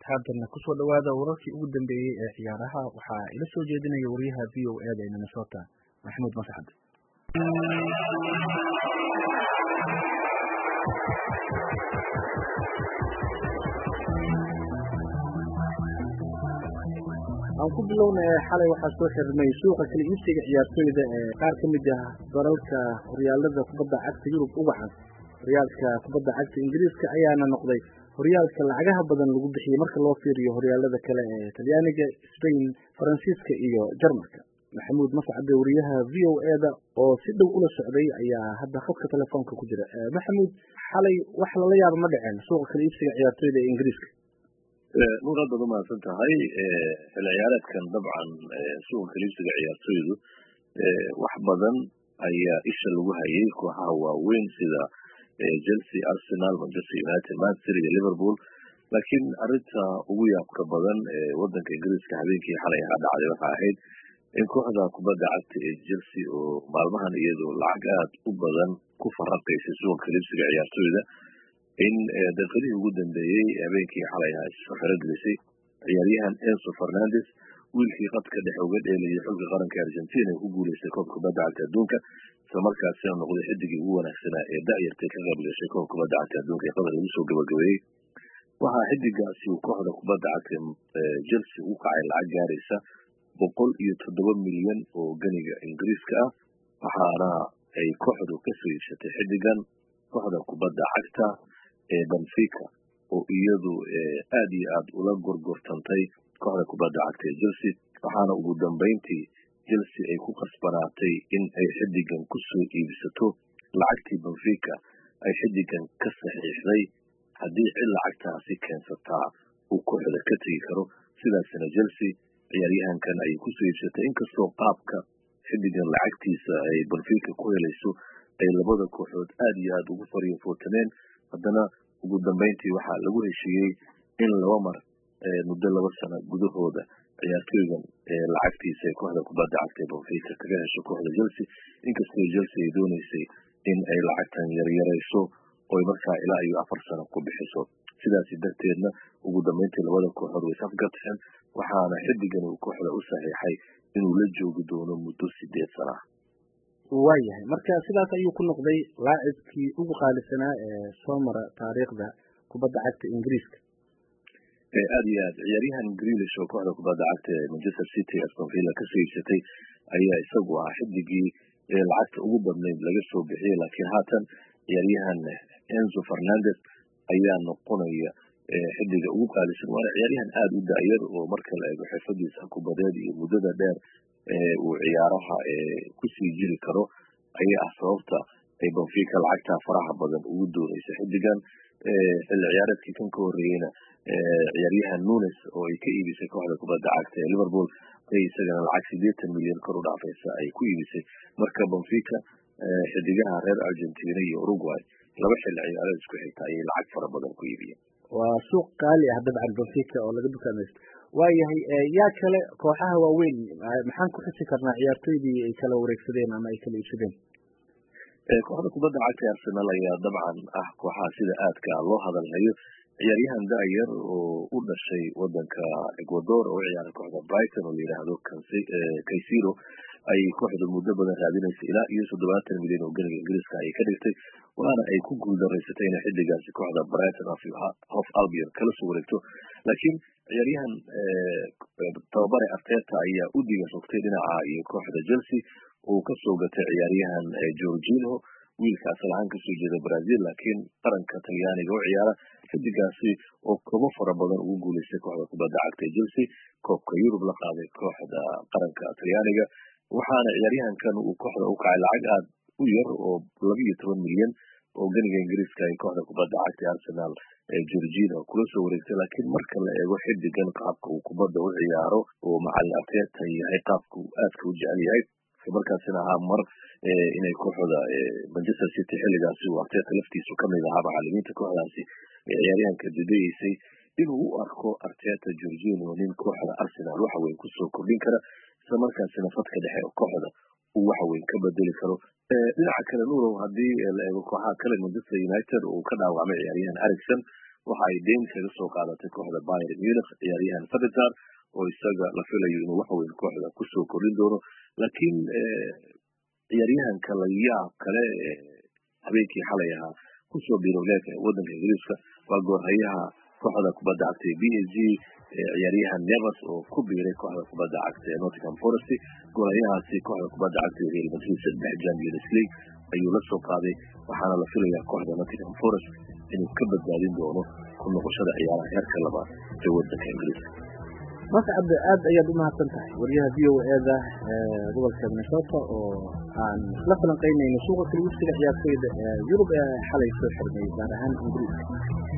haddana kusoo dhawaada wararkii ugu dambeeyey ee ciyaaraha waxaa ila soo jeedinaya wariyaha VOA ee Minnesota Maxamuud Mascad. aan ku bilownay xalay waxaa soo xirmay suuqa kala iibsiga ciyaartoyda ee qaar ka mid ah dalalka horyaalada kubadda cagta Yurub uga caan. Horyaalka kubadda cagta Ingiriiska ayaana noqday horyaalka lacagaha badan lagu bixiyay marka loo fiiriyo horyaalada kale ee Talyaaniga, Spain, Faransiiska iyo Jarmalka. Maxamuud Mascad wariyaha VOA-da oo si dhow ula socday ayaa hadda khadka telefoonka ku jira. Maxamuud, xalay wax lala yaabo ma dhaceen suuqa kala iibsiga ciyaartoyda ee Ingiriiska? nuur hadda u mahadsan tahay xil ciyaareedkan dabcan suuqa kala iibsiga ciyaartoydu wax badan ayaa isha lagu hayay kooxaha waaweyn sida Chelsea, Arsenal, Manchester United, Manchester iyo Liverpool. laakiin arinta ugu yaabka badan wadanka Ingiriiska habeenkii xalay dhacday waxa ahayd in kooxda kubadda cagta ee Chelsea oo maalmahan iyadoo lacag aad u badan ku faraqaysay suuqa kala iibsiga ciyaartoyda in daqiiqadii ugu dambeeyay habeenkii xalay soo xirgelisay ciyaaryahan Enzo Fernandez wiilkii qadka dhexe uga dheelayay xulka qaranka Argentina ee ku guuleystay koobka kubadda cagta adduunka isla markaasina noqday xidigii ugu wanaagsanaa ee da'yartay ka qayb gashay koobka kubadda cagta adduunka ee qatar lagu soo gabagabeeyey. waxaa xidigaasi uu kooxda kubadda cagta Chelsea u kacay lacag gaaraysa 107 milyan oo ganiga Ingiriiska ah, waxaana ay kooxdu ka soo iibsatay xidigan kooxda kubadda cagta ee Benfica oo iyadu aad iyo aad ula gorgortantay kooxda kubadda cagta ee Chelsea, waxaana ugu dambeyntii Chelsea ay ku qasbanaatay in ay xidigan ku soo iibsato lacagtii Benfica ay xidigan ka saxiixday haddii cid lacagtaasi keensataa uu kooxda ka tegi karo. sidaasna Chelsea ciyaaryahankan ay ku soo iibsatay inkastoo qaabka xidigan lacagtiisa ay Benfica ku helayso ay labada kooxood aad iyo aad ugu fariifootameen, haddana ugu dambeyntii waxaa lagu heshiiyey in laba mar muddo 2 sano gudahooda ciyaartoygan lacagtiisa ay kooxda kubadda cagta ee Benfica kaga hesho kooxda Chelsea, inkastoo Chelsea ay dooneysay in ay lacagtan yaryarayso oo markaa ilaa iyo 4 sano ku bixiso. sidaas darteedna ugu dambeyntii labada kooxood way safgarteen, waxaana xidigan uu kooxda u saxiixay inuu la joogi doono muddo 8 sano ah. waayahay marka sidaas ayuu ku noqday laacibkii ugu qaalisanaa ee soo mara taariikhda kubadda cagta Ingiriiska. aad iyo aad ciyaaryahan Grealish oo kooxda kubadda cagta ee Manchester City Aston Villa ka soo iibsatay ayaa isagu ah xidigii lacagta ugu badnayd laga soo bixiyay, laakiin haatan ciyaaryahan Enzo Fernandez ayaa noqonaya xidiga ugu qaalisan. waana ciyaaryahan aad u daayar oo marka la eego xirfadiisa kubadeed iyo muddada dheer uu ciyaaraha ku sii jiri karo ayaa ah sababta ay Benfica lacagta faraha badan ugu doonayso xidigan. xil ciyaareedkii kan ka horeeyayna ciyaaryahan Nunes oo ay ka iibisay kooxda kubadda cagta ee Liverpool ay isagana lacag 80 milyan kor u dhaafaysa ay ku iibisay. marka Benfica xidigaha reer Argentina iyo Uruguay laba xil ciyaareed isku xigta ay lacag fara badan ku iibiyeen. waa suuq qaali ah dabcan Benfica oo laga dukaamaysto. waayahay yaa kale kooxaha waaweyn maxaan ku xisi karnaa ciyaartoydii ay kala wareegsadeen ama ay kala iibsadeen? kooxda kubadda cagta Arsenal ayaa dabcan ah kooxaha sida aadka loo hadalhayo. ciyaaryahan da'yar oo u dhashay wadanka Ecuador oo ciyaara kooxda Brighton oo la yiraahdo Caicedo ay kooxdu muddo badan raadinaysay ilaa iyo 70 milyan oo ganiga Ingiriiska ay ka dhigtay, waana ay ku guuldareysatay in xidigaasi kooxda Brighton of Albion kala soo wareegto. laakiin ciyaaryahan tababare Arteta ayaa u diga sogtay dhinaca iyo kooxda Chelsea oo ka soo gatay ciyaaryahan Jorginho wiilkaas lahaan ka soo jeeda Brazil laakiin qaranka Talyaaniga oo ciyaara. xidigaasi oo koobo fara badan ugu guuleystay kooxda kubadda cagta ee Chelsea, koobka Yurub la qaaday kooxda qaranka Talyaaniga, waxaana ciyaaryahankan uu kooxda u kacay lacag aad u yar oo 12 milyan oo ganiga Ingiriiska ay kooxda kubadda cagta Arsenal Jorginho kula soo wareegtay. laakiin marka la eego xidigan qaabka uu kubadda u ciyaaro oo macallin Arteta yahay qaabka uu aadka u jecel yahay, markaasina ahaa mar inay kooxda Manchester City xilligaasi uu Arteta laftiisu ka mid ahaa macallimiinta kooxdaasi ciyaaryahanka diidaysay inuu u arko Arteta Jorginho nin kooxda Arsenal waxa weyn ku soo kordhin kara, isla markaasina fadka dhexe oo kooxda uu waxa weyn ka bedeli karo. dhinaca kale nuurow haddii la eego kooxaha kale Manchester United oo ka dhaawacmay ciyaaryahan Eriksen waxa ay deyn kaga soo qaadatay kooxda Bayern Munich ciyaaryahan Sabitzer oo isaga la filayo inuu wax weyn kooxda ku soo korin doono laakiin ciyaaryahanka la yaab kale habeenkii xalay ahaa ku soo biiray wadanka Ingiriiska waa goorhayaha kooxda kubadda cagta PSG ciyaaryahan Neves oo ku biiray kooxda kubadda cagta Nottingham Forest goorhayahaasi kooxda kubadda cagta Real Madrid saddex Champions League ayuu la soo qaaday waxaana la filayaa kooxda Nottingham Forest inuu ka badbaadin doono ku noqoshada ciyaaraha heerka labaad ee wadanka Ingiriiska. mascad aad ayaad u mahadsan tahay wariyaha VOA-da gobolka Minnesota oo aan la falanqeynayno suuqa kala iibsiga ciyaartoyda Yurub ee xalay soo xirmay gaar ahaan Ingiriiska.